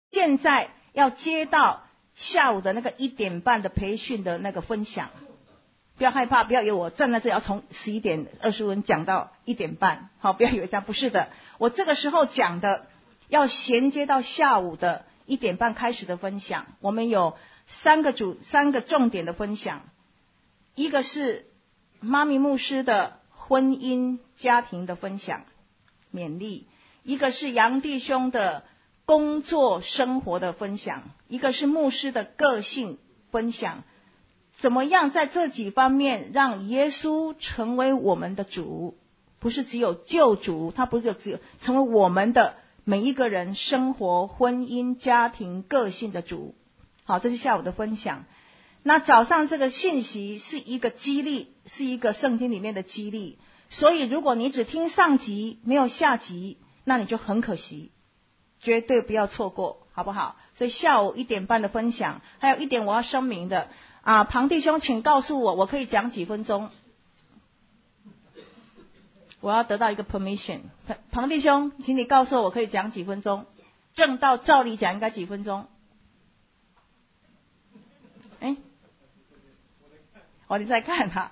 现在要接到下午的那个1点半的培训的那个分享。不要害怕，不要以为我站在这里要从11点20分讲到1点半，好，不要以为这样，不是的，我这个时候讲的要衔接到下午的1点半开始的分享。我们有三个重点的分享，一个是妈咪牧师的婚姻家庭的分享勉励，一个是杨弟兄的工作生活的分享，一个是牧师的个性分享。怎么样在这几方面让耶稣成为我们的主，不是只有救主，他不是只有成为我们的每一个人生活、婚姻、家庭、个性的主。好，这是下午的分享。那早上这个信息是一个激励，是一个圣经里面的激励，所以如果你只听上集没有下集，那你就很可惜，绝对不要错过，好不好？所以下午1点半的分享。还有一点我要声明的庞弟兄请告诉我可以讲几分钟，我要得到一个 permission。 庞弟兄请你告诉我可以讲几分钟，正道照理讲应该几分钟？你在看哈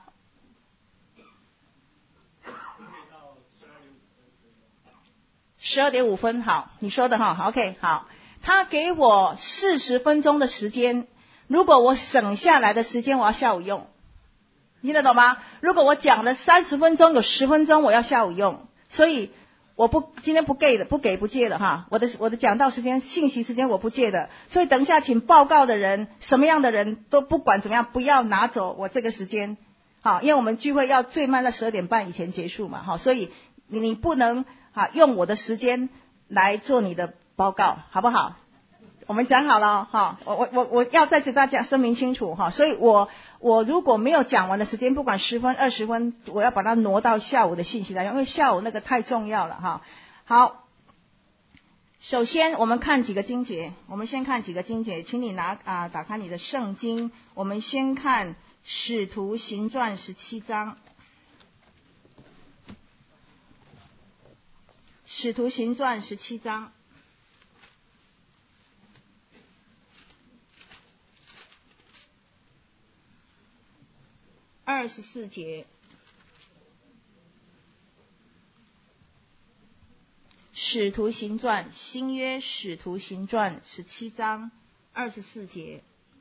，12点5分，好，你说的哈 ，OK， 好，他给我40分钟的时间，如果我省下来的时间我要下午用，听得懂吗？如果我讲了30分钟，有10分钟我要下午用，所以我今天不借的哈，我的讲道时间、信息时间我不借的，所以等一下请报告的人，什么样的人都不管怎么样，不要拿走我这个时间，好，因为我们聚会要最慢在12点半以前结束嘛，好，所以你不能用我的时间来做你的报告，好不好？我们讲好了哈，我要再次大家声明清楚哈，所以我如果没有讲完的时间，不管10分20分，我要把它挪到下午的信息来用，因为下午那个太重要了哈。好，首先我们看几个经节，请你打开你的圣经，我们先看使徒行传17章。使徒行传17章24节。使徒行传，新约使徒行传17章24节。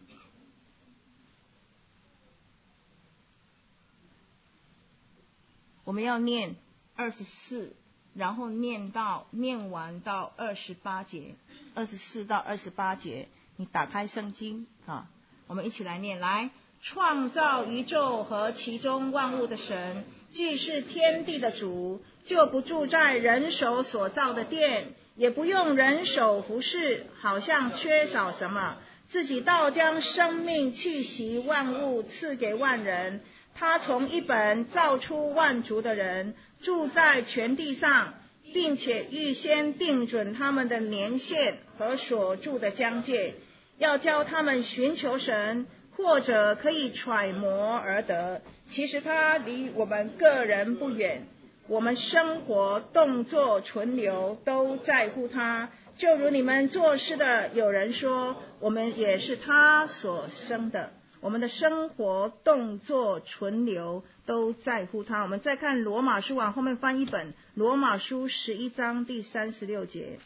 我们要念24，然后念完到28节，24到28节，你打开圣经我们一起来念。来，创造宇宙和其中万物的神，既是天地的主，就不住在人手所造的殿，也不用人手服侍，好像缺少什么，自己倒将生命气息万物赐给万人。他从一本造出万族的人，住在全地上，并且预先定准他们的年限和所住的疆界，要教他们寻求神，或者可以揣摩而得。其实他离我们个人不远，我们生活动作存留都在乎他，就如你们做事的有人说，我们也是他所生的。我们的生活动作存留都在乎他。我们再看罗马书，往后面翻一本，罗马书11章第36节。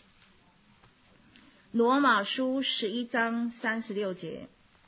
罗马书11章36节。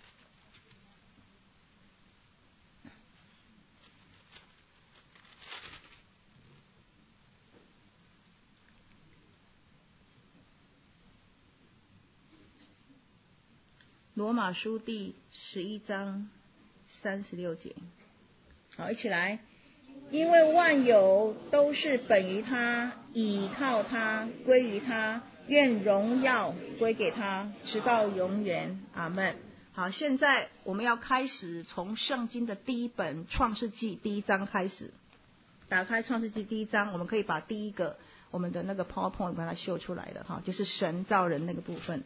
罗马书第11章36节。好，一起来。因为万有都是本于他，倚靠他，归于他，愿荣耀归给他，直到永远。阿们。好，现在我们要开始从圣经的第一本创世纪第1章开始。打开创世纪第1章，我们可以把第一个我们的那个 PowerPoint 把它秀出来的就是神造人那个部分。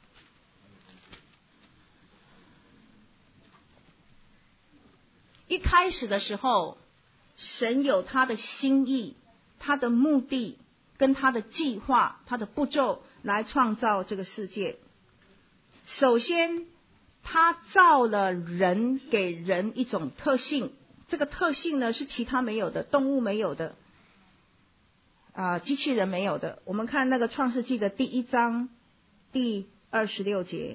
一开始的时候，神有他的心意，他的目的跟他的计划，他的步骤来创造这个世界。首先他造了人，给人一种特性，这个特性呢是其他没有的，动物没有的，机器人没有的。我们看那个创世纪的第1章第26节，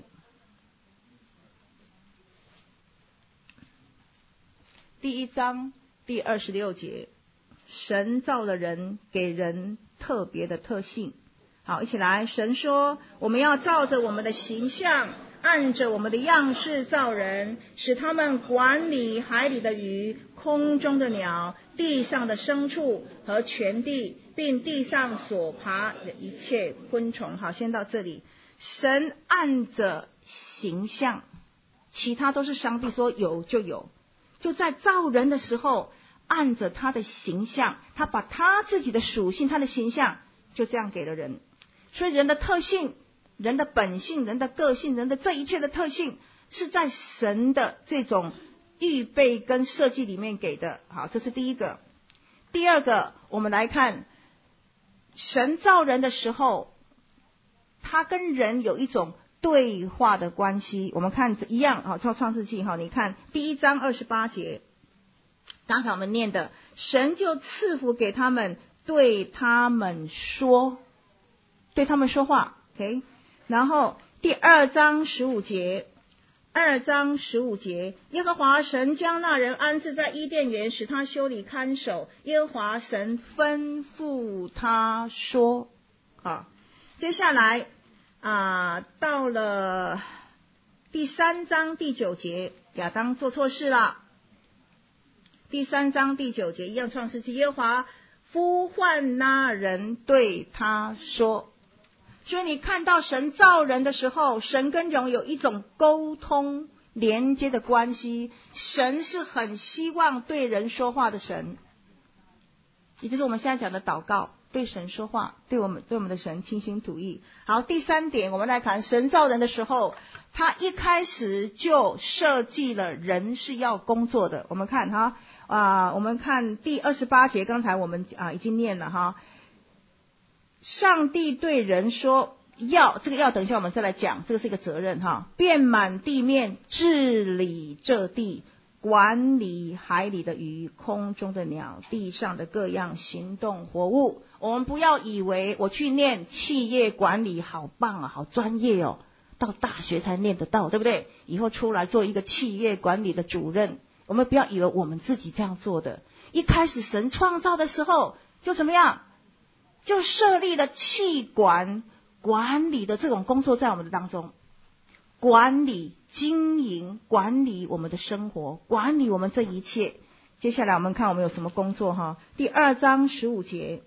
第1章第26节，神造了人，给人特别的特性。好，一起来。神说，我们要照着我们的形象，按着我们的样式造人，使他们管理海里的鱼、空中的鸟、地上的牲畜和全地，并地上所爬的一切昆虫。好，先到这里。神按着形象，其他都是上帝说有就有，就在造人的时候按着他的形象，他把他自己的属性，他的形象就这样给了人。所以人的特性，人的本性，人的个性，人的这一切的特性是在神的这种预备跟设计里面给的。好，这是第一个。第二个，我们来看神造人的时候，他跟人有一种对话的关系。我们看一样，创世纪，你看第1章28节，刚才我们念的，神就赐福给他们，对他们说话 OK。 然后第2章15节，2章15节，耶和华神将那人安置在伊甸园，使他修理看守。耶和华神吩咐他说。好，接下来到了第3章第9节，亚当做错事了。第3章第9节，一样创世纪，耶和华呼唤那人，对他说。所以你看到神造人的时候，神跟人有一种沟通连接的关系。神是很希望对人说话的神，也就是我们现在讲的祷告，对神说话，对我们的神倾心吐意。好，第3点，我们来看神造人的时候，他一开始就设计了人是要工作的。我们看我们看第28节，刚才我们已经念了哈。上帝对人说，这个要等一下我们再来讲，这个是一个责任哈。遍满地面，治理这地，管理海里的鱼，空中的鸟，地上的各样行动活物。我们不要以为我去念企业管理好棒啊，好专业哦，到大学才念得到，对不对？以后出来做一个企业管理的主任，我们不要以为我们自己这样做的。一开始神创造的时候就怎么样，就设立了气管管理的这种工作在我们的当中，管理经营，管理我们的生活，管理我们这一切。接下来我们看我们有什么工作哈。第2章15节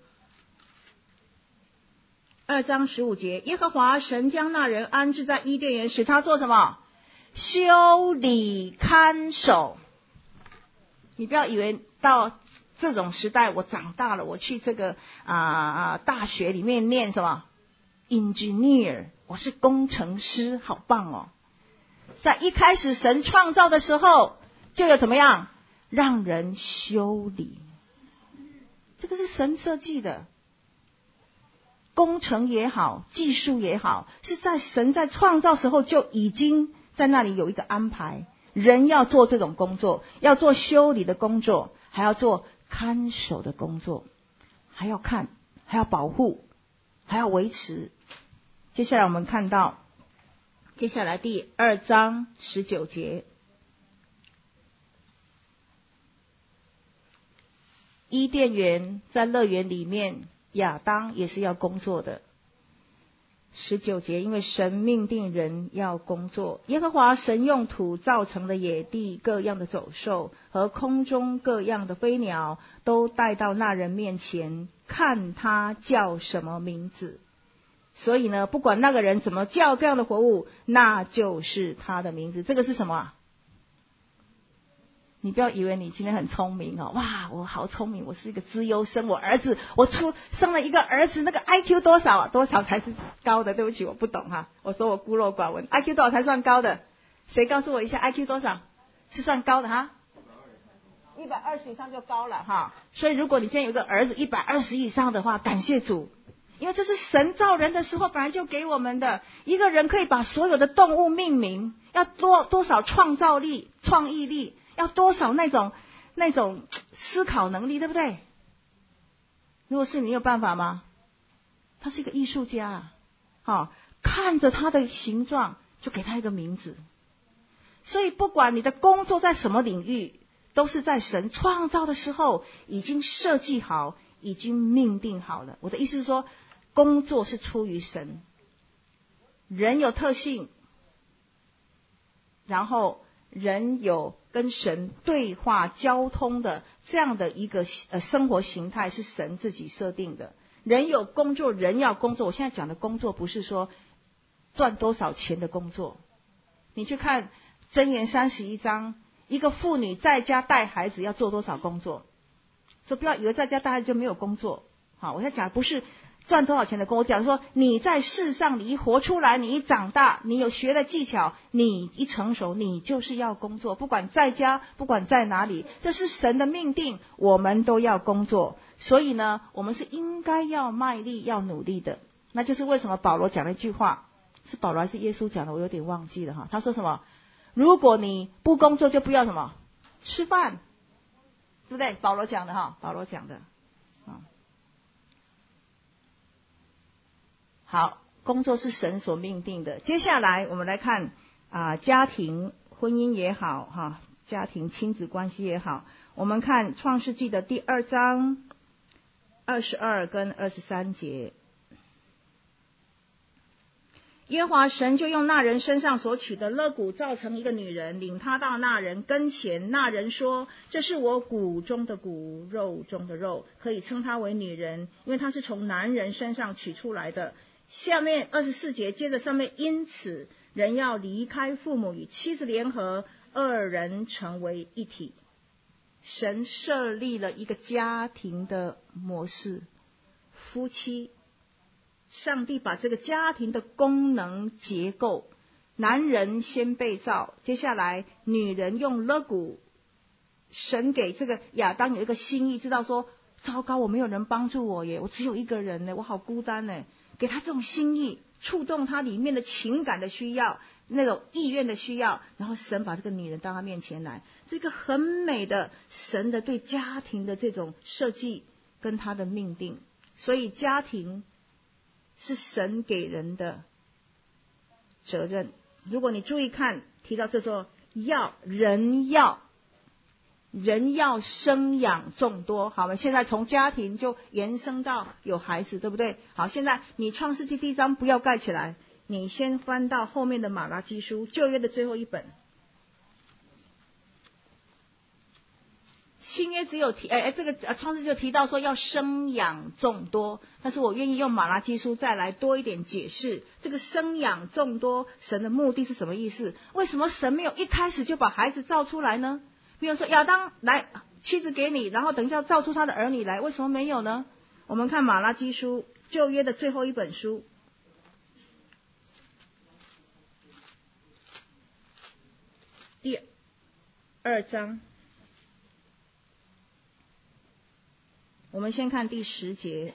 ，2章15节，耶和华神将那人安置在伊甸园，使他做什么？修理看守。你不要以为到这种时代，我长大了，我去这个大学里面念什么 engineer， 我是工程师，好棒哦。在一开始神创造的时候，就有怎么样让人修理，这个是神设计的。工程也好，技术也好，是在神在创造时候就已经在那里有一个安排，人要做这种工作，要做修理的工作，还要做看守的工作，还要看，还要保护，还要维持。接下来我们看到，接下来第2章19节，伊甸园在乐园里面，亚当也是要工作的。19节，因为神命定人要工作，耶和华神用土造成的野地各样的走兽和空中各样的飞鸟都带到那人面前，看他叫什么名字。所以呢，不管那个人怎么叫各样的活物，那就是他的名字。这个是什么啊？你不要以为你今天很聪明哦，哇，我好聪明，我是一个资优生，我生了一个儿子，那个 IQ 多少啊？多少才是高的？对不起，我不懂哈，我说我孤陋寡闻。IQ 多少才算高的？谁告诉我一下 IQ 多少是算高的哈？120以上就高了哈。所以如果你现在有个儿子120以上的话，感谢主， 因为这是神造人的时候本来就给我们的。一个人可以把所有的动物命名，要多少创造力、创意力，要多少那种思考能力，对不对？如果是你有办法吗？他是一个艺术家，看着他的形状就给他一个名字。所以不管你的工作在什么领域，都是在神创造的时候已经设计好，已经命定好了。我的意思是说，工作是出于神，人有特性，然后人有跟神对话交通的这样的一个生活形态，是神自己设定的。人有工作，人要工作。我现在讲的工作不是说赚多少钱的工作。你去看箴言31章，一个妇女在家带孩子要做多少工作。所以不要以为在家带孩子就没有工作。好，我在讲不是赚多少钱的工作，我讲说你在世上你一活出来，你一长大，你有学的技巧，你一成熟，你就是要工作。不管在家，不管在哪里，这是神的命定，我们都要工作。所以呢，我们是应该要卖力，要努力的。那就是为什么保罗讲了一句话，是保罗还是耶稣讲的，我有点忘记了哈。他说什么？如果你不工作，就不要什么吃饭，对不对？保罗讲的哈，保罗讲的。好，工作是神所命定的。接下来我们来看家庭、婚姻也好家庭亲子关系也好，我们看创世纪的第2章22跟23节。耶和华神就用那人身上所取的肋骨造成一个女人，领他到那人跟前。那人说：这是我骨中的骨，肉中的肉，可以称她为女人，因为她是从男人身上取出来的。下面24节接着上面，因此人要离开父母，与妻子联合，二人成为一体。神设立了一个家庭的模式，夫妻，上帝把这个家庭的功能结构，男人先被造，接下来女人用肋骨，神给这个亚当有一个心意，知道说糟糕，我没有人帮助我耶，我只有一个人呢，我好孤单呢，给他这种心意，触动他里面的情感的需要，那种意愿的需要，然后神把这个女人到他面前来，这个很美的神的对家庭的这种设计跟他的命定。所以家庭是神给人的责任。如果你注意看，提到这说人要生养众多。好，我们现在从家庭就延伸到有孩子，对不对？好，现在你创世纪第1章不要盖起来，你先翻到后面的马拉基书，旧约的最后一本。新约只有这个创世就提到说要生养众多，但是我愿意用马拉基书再来多一点解释这个生养众多神的目的是什么意思？为什么神没有一开始就把孩子造出来呢？比如说亚当来，妻子给你，然后等一下造出他的儿女来，为什么没有呢？我们看马拉基书，旧约的最后一本书，第2章。我们先看第10节。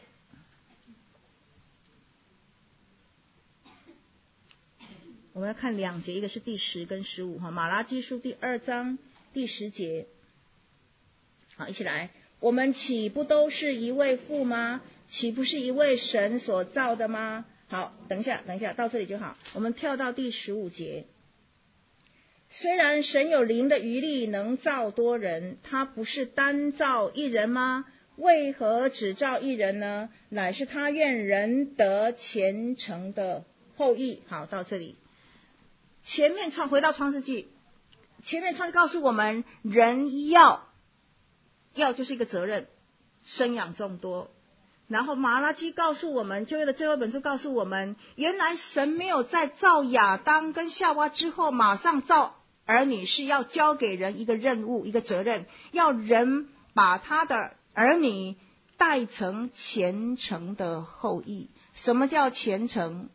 我们要看2节，一个是第10跟15哈。马拉基书第2章第10节。好，一起来。我们岂不都是一位父吗？岂不是一位神所造的吗？好，等一下，到这里就好。我们跳到第15节。虽然神有灵的余力，能造多人，他不是单造一人吗？为何只造一人呢？乃是他愿人得虔诚的后裔。好，到这里。前面回到创世纪，前面他告诉我们，人要就是一个责任，生养众多。然后马拉基告诉我们，旧约的最后一本书告诉我们，原来神没有在造亚当跟夏娃之后马上造儿女，是要交给人一个任务，一个责任，要人把他的儿女带成虔诚的后裔。什么叫虔诚？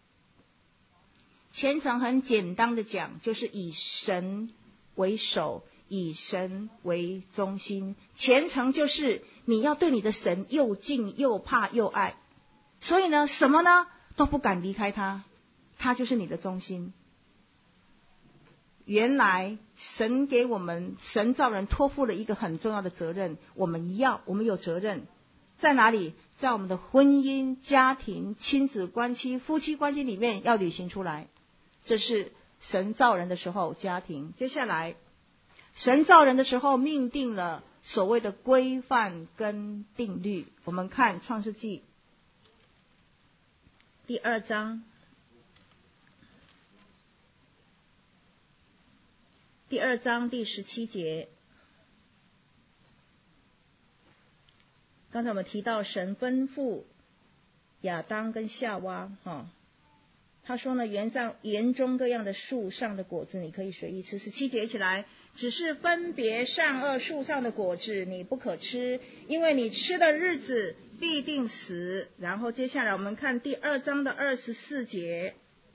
虔诚很简单的讲，就是以神为首，以神为中心。虔诚就是你要对你的神又敬又怕又爱。 所以呢，什么呢都不敢离开他，他就是你的中心。原来神给我们，神造人托付了一个很重要的责任，我们有责任在哪里？在我们的婚姻、家庭、亲子关系、夫妻关系里面要履行出来。这是神造人的时候家庭。接下来神造人的时候命定了所谓的规范跟定律。我们看创世纪第2章第17节。刚才我们提到神吩咐亚当跟夏娃，他说呢，园中各样的树上的果子你可以随意吃。17节起来，只是分别善恶树上的果子你不可吃，因为你吃的日子必定死。然后接下来我们看第2章的24节，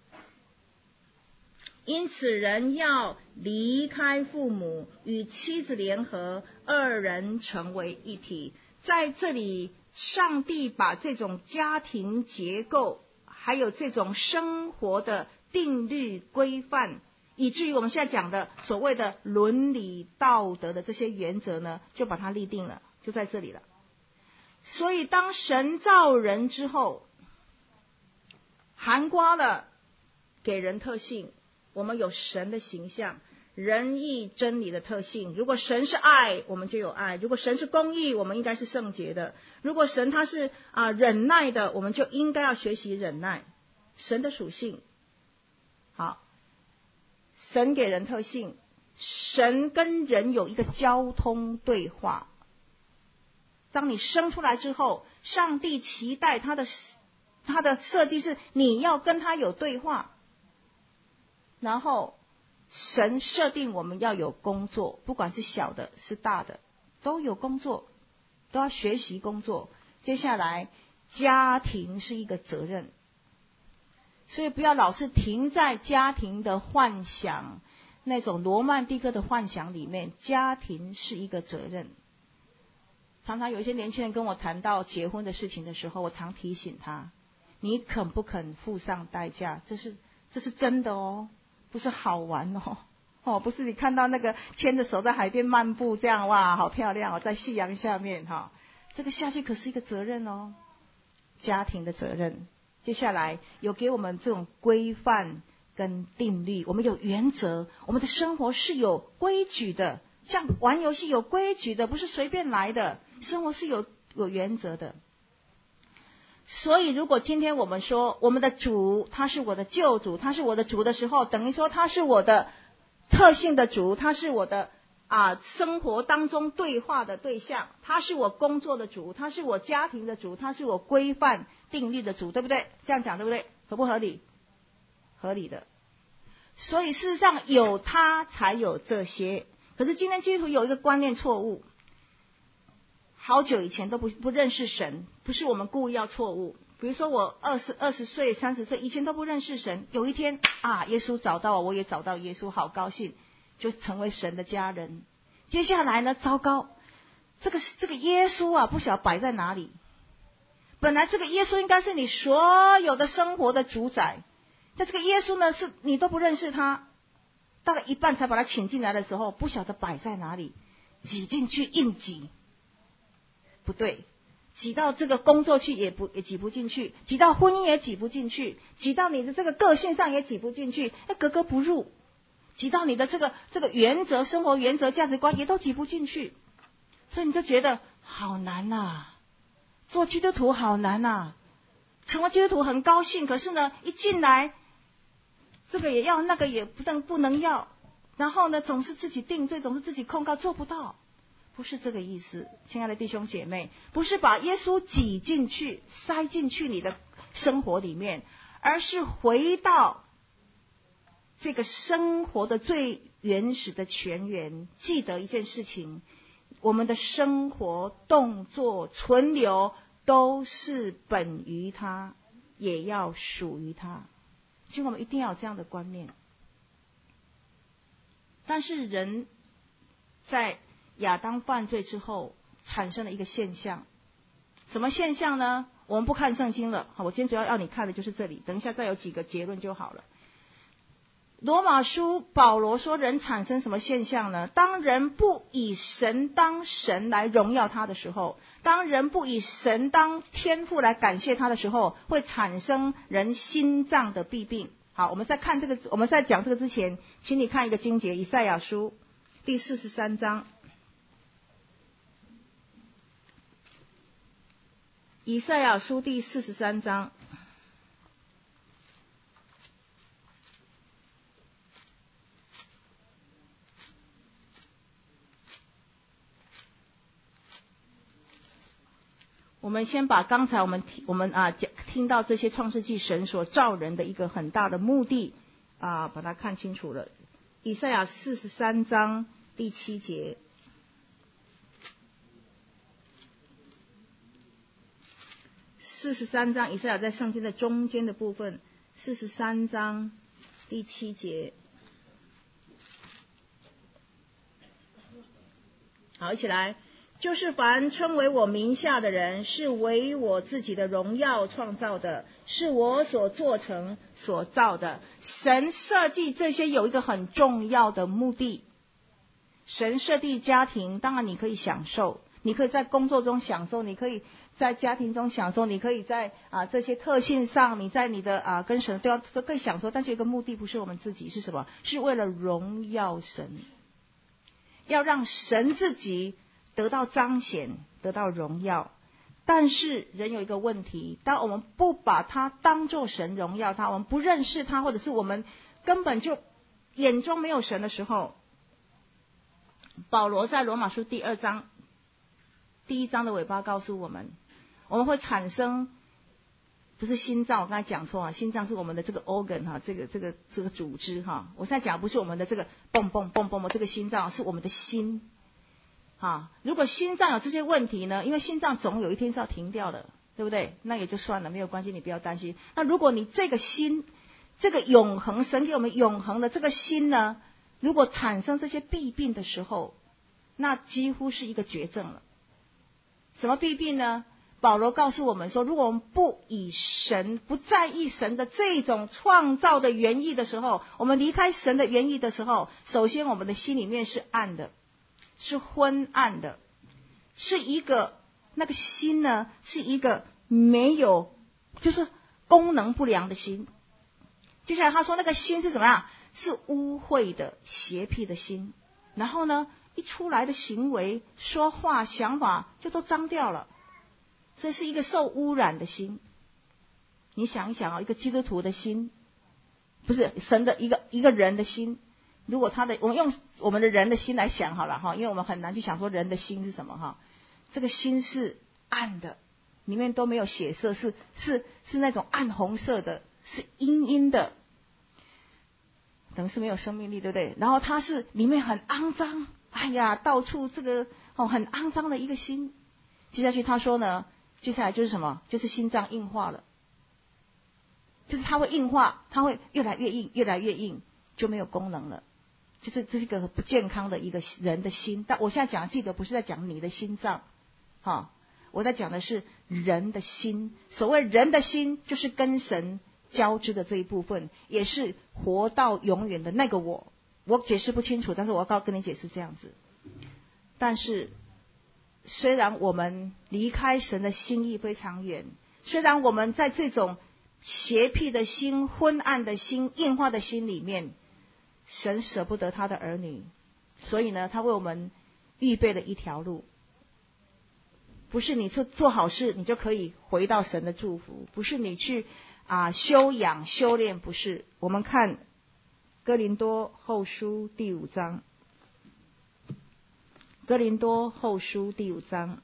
因此人要离开父母，与妻子联合，二人成为一体。在这里上帝把这种家庭结构还有这种生活的定律规范，以至于我们现在讲的所谓的伦理道德的这些原则呢，就把它立定了，就在这里了。所以当神造人之后，含括了给人特性，我们有神的形象，仁义真理的特性。如果神是爱，我们就有爱；如果神是公义，我们应该是圣洁的；如果神他是忍耐的，我们就应该要学习忍耐。神的属性，好，神给人特性，神跟人有一个交通对话。当你生出来之后，上帝期待他的设计是你要跟他有对话，然后神设定我们要有工作，不管是小的是大的，都有工作，都要学习工作。接下来家庭是一个责任，所以不要老是停在家庭的幻想，那种罗曼蒂克的幻想里面。家庭是一个责任。常常有一些年轻人跟我谈到结婚的事情的时候，我常提醒他，你肯不肯付上代价？这是真的哦，不是好玩哦，不是你看到那个牵着手在海边漫步这样，哇好漂亮哦，在夕阳下面这个下去可是一个责任哦，家庭的责任。接下来有给我们这种规范跟定律，我们有原则，我们的生活是有规矩的，像玩游戏有规矩的，不是随便来的，生活是有原则的。所以如果今天我们说我们的主他是我的救主，他是我的主的时候，等于说他是我的特性的主，他是我的生活当中对话的对象，他是我工作的主，他是我家庭的主，他是我规范定律的主，对不对？这样讲对不对？合不合理？合理的。所以事实上有他才有这些。可是今天基督徒有一个观念错误，好久以前都不认识神，不是我们故意要错误。比如说我20岁30岁以前都不认识神，有一天耶稣找到我也找到耶稣，好高兴，就成为神的家人。接下来呢，糟糕，这个耶稣不晓得摆在哪里。本来这个耶稣应该是你所有的生活的主宰，但这个耶稣呢，是你都不认识他，到了一半才把他请进来的时候，不晓得摆在哪里，挤进去硬挤，不对，挤到这个工作去也挤不进去，挤到婚姻也挤不进去，挤到你的这个个性上也挤不进去，格格不入，挤到你的这个原则、生活原则、价值观也都挤不进去，所以你就觉得好难做基督徒好难成为基督徒很高兴，可是呢，一进来这个也要，那个也不能要，然后呢，总是自己定罪，总是自己控告，做不到。不是这个意思，亲爱的弟兄姐妹，不是把耶稣挤进去、塞进去你的生活里面，而是回到这个生活的最原始的泉源。记得一件事情，我们的生活、动作、存留都是本于他，也要属于他。其实我们一定要有这样的观念。但是人在亚当犯罪之后产生了一个现象，什么现象呢？ 我们不看圣经了。好，我今天主要你看的就是这里，等一下再有几个结论就好了。罗马书保罗说，人产生什么现象呢？当人不以神当神来荣耀他的时候，当人不以神当天父来感谢他的时候，会产生人心脏的弊病。好，我们在讲这个之前，请你看一个经节，以赛亚书第43章。以赛亚书第43章。我们先把刚才我们听到这些创世纪神所造人的一个很大的目的把它看清楚了。以赛亚43章第7节。43章，以赛亚在圣经的中间的部分，43章第7节。好，一起来。就是凡称为我名下的人，是为我自己的荣耀创造的，是我所做成所造的。神设计这些有一个很重要的目的。神设计家庭，当然你可以享受，你可以在工作中享受，你可以在家庭中享受，你可以在这些特性上，你在你的跟神都可以享受。但是有一个目的不是我们自己，是什么？是为了荣耀神，要让神自己得到彰显，得到荣耀。但是人有一个问题，当我们不把他当作神荣耀他，我们不认识他，或者是我们根本就眼中没有神的时候，保罗在罗马书第2章第1章的尾巴告诉我们，我们会产生，不是心脏，我刚才讲错心脏是我们的这个 organ 这个组织我现在讲不是我们的这个蹦蹦蹦蹦的这个心脏，是我们的心如果心脏有这些问题呢，因为心脏总有一天是要停掉的，对不对？那也就算了，没有关系，你不要担心。那如果你这个心，这个永恒，神给我们永恒的这个心呢，如果产生这些弊病的时候，那几乎是一个绝症了。什么弊病呢？保罗告诉我们说，如果我们不在意神的这种创造的原意的时候，我们离开神的原意的时候，首先我们的心里面是暗的，是昏暗的，是一个那个心呢，是一个没有，就是功能不良的心。接下来他说那个心是怎么样？是污秽的、邪僻的心。然后呢，一出来的行为、说话、想法就都脏掉了，所以是一个受污染的心。你想一想一个基督徒的心，不是神的一个人的心。如果我们用我们的人的心来想好了因为我们很难去想说人的心是什么这个心是暗的，里面都没有血色，是那种暗红色的，是阴阴的，等于是没有生命力，对不对？然后它是里面很肮脏，到处这个很肮脏的一个心。接下去他说呢，接下来就是什么？就是心脏硬化了，就是它会硬化，它会越来越硬，越来越硬，就没有功能了。就是这是一个不健康的一个人的心。但我现在讲，记得不是在讲你的心脏我在讲的是人的心。所谓人的心，就是跟神交织的这一部分，也是活到永远的那个我解释不清楚，但是我要跟你解释这样子。但是虽然我们离开神的心意非常远，虽然我们在这种邪僻的心、昏暗的心、硬化的心里面，神舍不得他的儿女，所以呢，他为我们预备了一条路。不是你做好事你就可以回到神的祝福，不是你去修养修炼，不是。我们看哥林多后书第5章，哥林多后书第5章。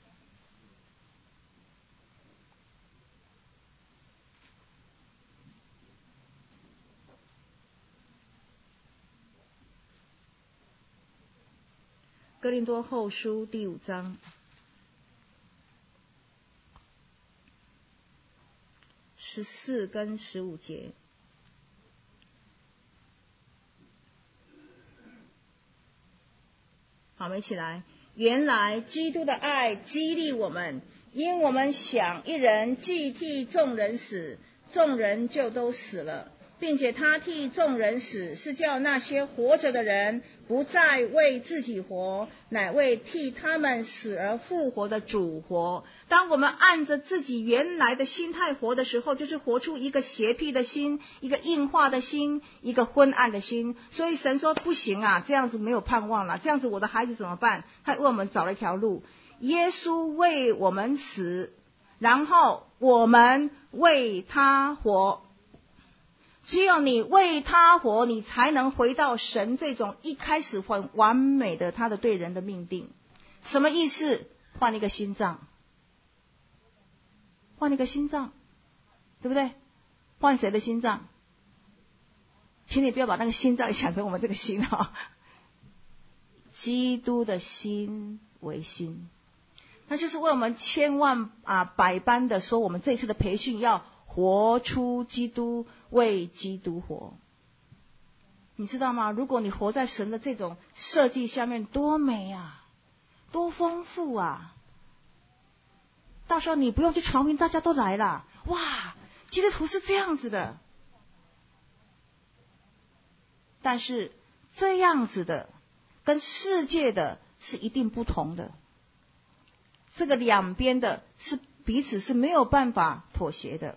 哥林多后书第5章14跟15节。好，我们一起来。原来基督的爱激励我们， 因我们想一人既替众人死，众人就都死了，并且他替众人死，是叫那些活着的人不再为自己活，乃为替他们死而复活的主活。当我们按着自己原来的心态活的时候，就是活出一个邪僻的心，一个硬化的心，一个昏暗的心。所以神说不行啊，这样子没有盼望了，这样子我的孩子怎么办？他为我们找了一条路，耶稣为我们死，然后我们为他活。只有你为他活，你才能回到神这种一开始很完美的他的对人的命定。什么意思？换一个心脏，换一个心脏，对不对？换谁的心脏？请你不要把那个心脏想成我们这个心啊，基督的心为心。那就是为我们千万百般的说，我们这次的培训要活出基督，为基督活。你知道吗？如果你活在神的这种设计下面，多美啊，多丰富啊！到时候你不用去传名，大家都来了，哇，基督徒是这样子的。但是这样子的跟世界的是一定不同的，这个两边的是彼此是没有办法妥协的。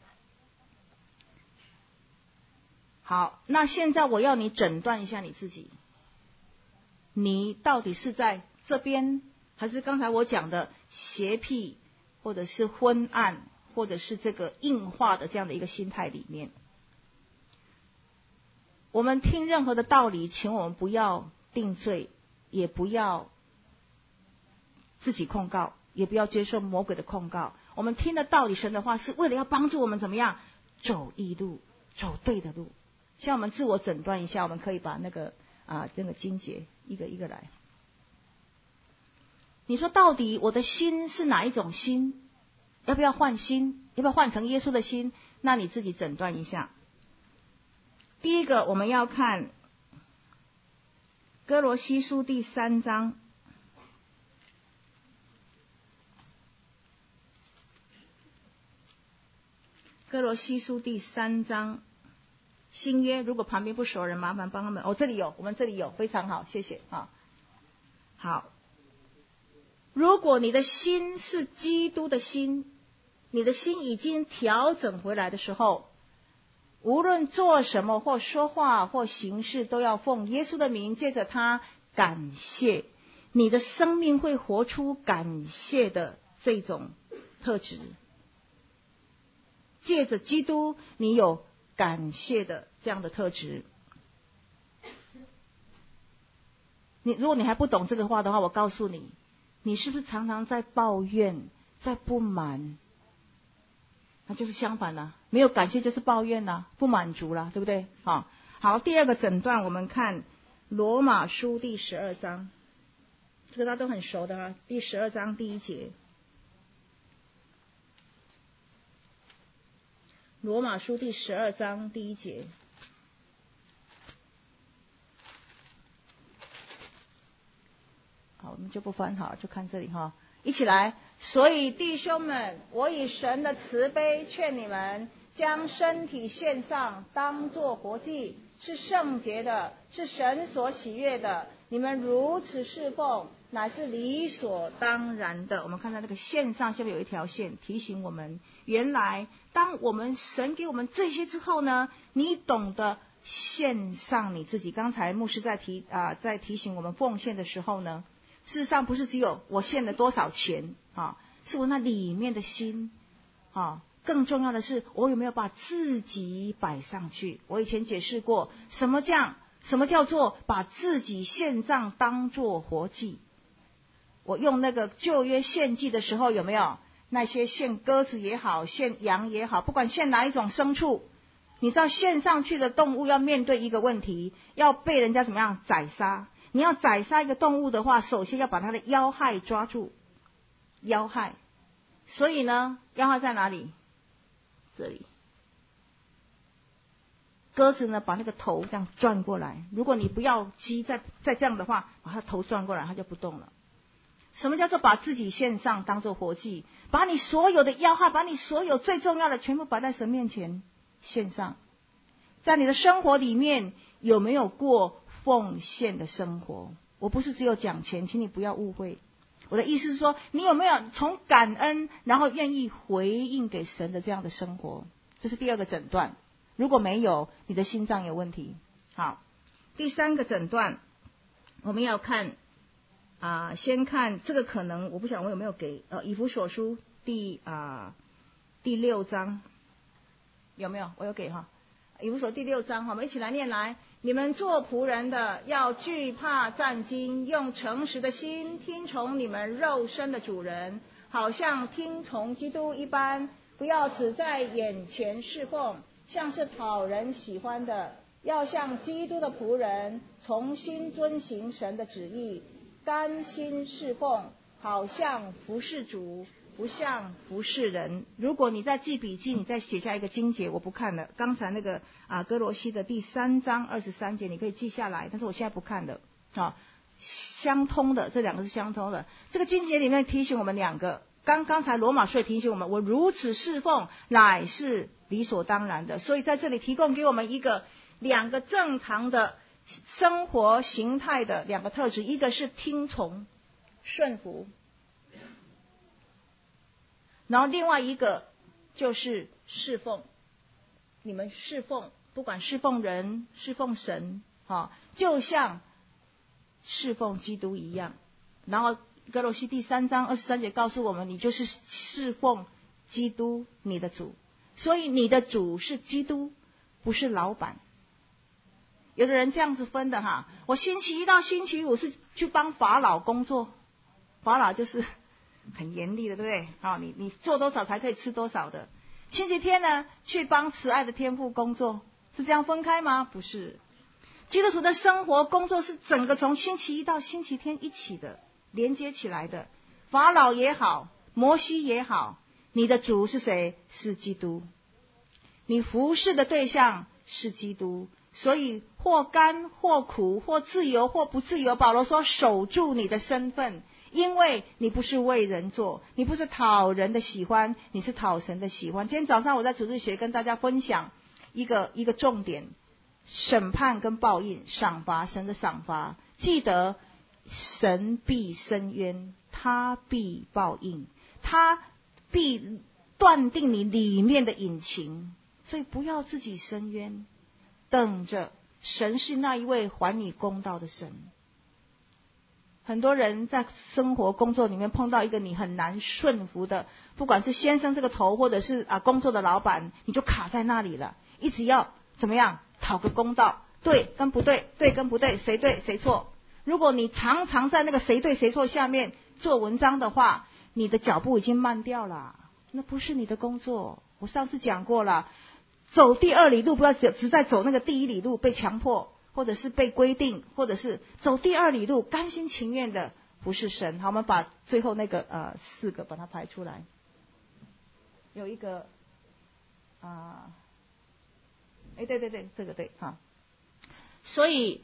好，那现在我要你诊断一下你自己，你到底是在这边，还是刚才我讲的邪僻，或者是昏暗，或者是这个硬化的这样的一个心态里面？我们听任何的道理，请我们不要定罪，也不要自己控告，也不要接受魔鬼的控告。我们听的道理，神的话，是为了要帮助我们怎么样走义路，走对的路。像我们自我诊断一下，我们可以把那个这个经节一个一个来。你说到底我的心是哪一种心？要不要换心？要不要换成耶稣的心？那你自己诊断一下。第一个我们要看哥罗西书第3章。哥罗西书第3章。新约，如果旁边不熟人，麻烦帮他们。这里有，我们这里有，非常好，谢谢啊。好，如果你的心是基督的心，你的心已经调整回来的时候，无论做什么或说话或行事，都要奉耶稣的名，借着他感谢。你的生命会活出感谢的这种特质。借着基督，你有感谢的这样的特质。如果你还不懂这个话的话，我告诉你，你是不是常常在抱怨，在不满？那就是相反了，没有感谢就是抱怨啦，不满足啦，对不对？好，第二个诊断，我们看罗马书第12章，这个大家都很熟的第12章第1节。罗马书第12章第1节。好，我们就不翻好，就看这里一起来。所以弟兄们，我以神的慈悲劝你们，将身体献上，当作活祭，是圣洁的，是神所喜悦的。你们如此侍奉，乃是理所当然的。我们看到那个线上下面有一条线，提醒我们，原来当我们神给我们这些之后呢，你懂得献上你自己。刚才牧师在提醒我们奉献的时候呢，事实上不是只有我献了多少钱是我那里面的心更重要的是我有没有把自己摆上去。我以前解释过，什么叫做把自己献上当作活祭。我用那个旧约献祭的时候，有没有那些献鸽子也好，献羊也好，不管献哪一种牲畜，你知道献上去的动物要面对一个问题，要被人家怎么样宰杀。你要宰杀一个动物的话，首先要把它的要害抓住，要害。所以呢，要害在哪里？这里。鸽子呢，把那个头这样转过来，如果你不要鸡再这样的话，把它头转过来，它就不动了。 什么叫做把自己献上当作活祭？把你所有的要害，把你所有最重要的全部摆在神面前献上。在你的生活里面有没有过奉献的生活？我不是只有讲钱，请你不要误会。我的意思是说，你有没有从感恩然后愿意回应给神的这样的生活？这是第二个诊断。如果没有，你的心脏有问题。好，第三个诊断我们要看先看这个，可能我不晓得我有没有给以弗所书第6章有没有？我有给哈。以弗所第6章，我们一起来念来。你们做仆人的要惧怕战兢，用诚实的心听从你们肉身的主人，好像听从基督一般，不要只在眼前侍奉，像是讨人喜欢的，要像基督的仆人，重新遵行神的旨意，甘心侍奉，好像服侍主，不像服侍人。如果你在记笔记，你再写下一个经节，我不看了。刚才那个哥罗西的第3章23节，你可以记下来，但是我现在不看了。相通的，这两个是相通的。这个经节里面提醒我们两个，刚才罗马书也提醒我们，我如此侍奉乃是理所当然的。所以在这里提供给我们两个正常的生活形态的两个特质，一个是听从顺服，然后另外一个就是侍奉。你们侍奉，不管侍奉人侍奉神就像侍奉基督一样。然后哥罗西第3章23节告诉我们，你就是侍奉基督你的主。所以你的主是基督，不是老板。有的人这样子分的我星期一到星期五是去帮法老工作，法老就是很严厉的，对不对？你做多少才可以吃多少的。星期天呢，去帮慈爱的天父工作，是这样分开吗？不是。基督徒的生活工作是整个从星期一到星期天一起的，连接起来的。法老也好，摩西也好，你的主是谁？是基督。你服侍的对象是基督。所以或甘或苦，或自由或不自由，保罗说守住你的身份，因为你不是为人做，你不是讨人的喜欢，你是讨神的喜欢。今天早上我在主日学跟大家分享一个重点，审判跟报应，赏罚，神的赏罚。记得神必伸冤，他必报应，他必断定你里面的隐情。所以不要自己伸冤，等着神是那一位还你公道的神。很多人在生活工作里面碰到一个你很难顺服的，不管是先生这个头，或者是工作的老板，你就卡在那里了，一直要怎么样讨个公道，对跟不对，对跟不对，谁对谁错。如果你常常在那个谁对谁错下面做文章的话，你的脚步已经慢掉了，那不是你的工作。我上次讲过了，走第2里路，不要只在走那个第1里路，被强迫或者是被规定，或者是走第2里路甘心情愿的，不是神。好，我们把最后那个4个把它排出来。有一个对，这个对所以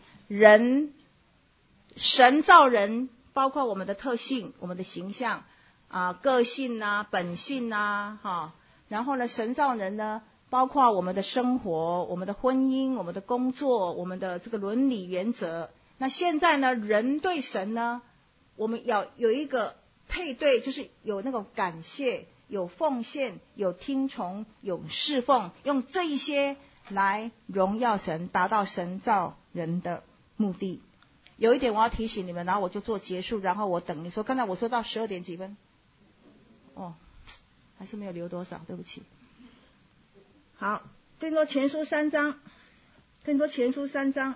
神造人，包括我们的特性，我们的形象个性本性然后呢，神造人呢，包括我们的生活，我们的婚姻，我们的工作，我们的这个伦理原则。那现在呢，人对神呢，我们要有一个配对，就是有那种感谢，有奉献，有听从，有侍奉，用这一些来荣耀神，达到神造人的目的。有一点我要提醒你们，然后我就做结束，然后我等你说。刚才我说到12点几分，还是没有留多少，对不起。好，哥林多前书3章，哥林多前书3章，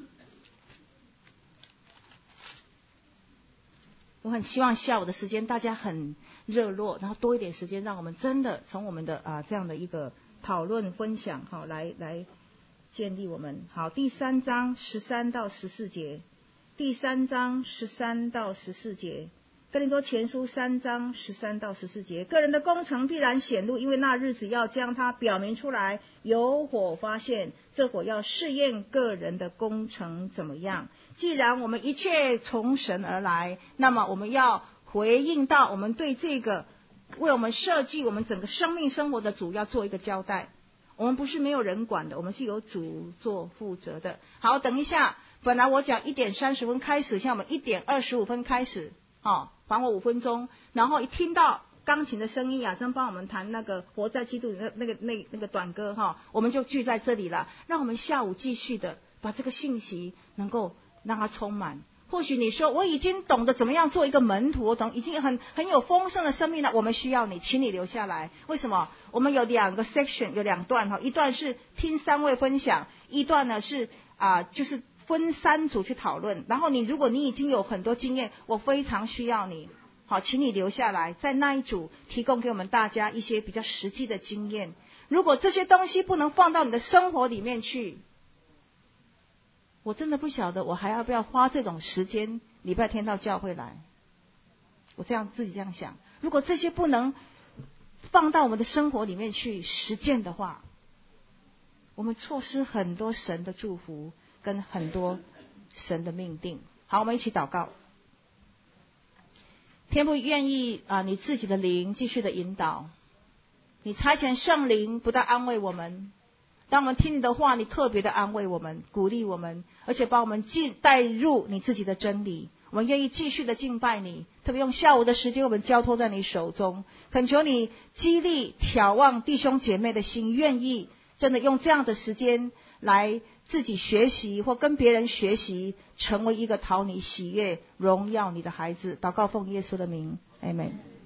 我很希望下午的时间大家很热络，然后多一点时间，让我们真的从我们的这样的一个讨论分享来建立我们。好，第3章13到14节，第3章13到14节。哥林多前书3章13到14节，个人的工程必然显露，因为那日子要将它表明出来，有火发现，这火要试验个人的工程怎么样。既然我们一切从神而来，那么我们要回应到我们对这个为我们设计我们整个生命生活的主要做一个交代。我们不是没有人管的，我们是有主做负责的。好，等一下，本来我讲1点30分开始，像我们1点25分开始，还我5分钟。然后一听到钢琴的声音，雅珍帮我们弹那个活在基督里那个短歌我们就聚在这里了。让我们下午继续的把这个信息能够让它充满。或许你说我已经懂得怎么样做一个门徒，我懂已经很有丰盛的生命了，我们需要你，请你留下来。为什么？我们有2个 section， 有2段一段是听3位分享，一段呢是就是分3组去讨论。然后如果你已经有很多经验，我非常需要你，好，请你留下来，在那一组提供给我们大家一些比较实际的经验。如果这些东西不能放到你的生活里面去，我真的不晓得我还要不要花这种时间礼拜天到教会来。我自己这样想，如果这些不能放到我们的生活里面去实践的话，我们错失很多神的祝福跟很多神的命定。好，我们一起祷告。天父，愿意你自己的灵继续的引导，你差遣圣灵不但安慰我们，当我们听你的话，你特别的安慰我们，鼓励我们，而且把我们带入你自己的真理。我们愿意继续的敬拜你，特别用下午的时间我们交托在你手中，恳求你激励眺望弟兄姐妹的心，愿意真的用这样的时间来自己学习或跟别人学习，成为一个讨你喜悦荣耀你的孩子。祷告奉耶稣的名，阿们。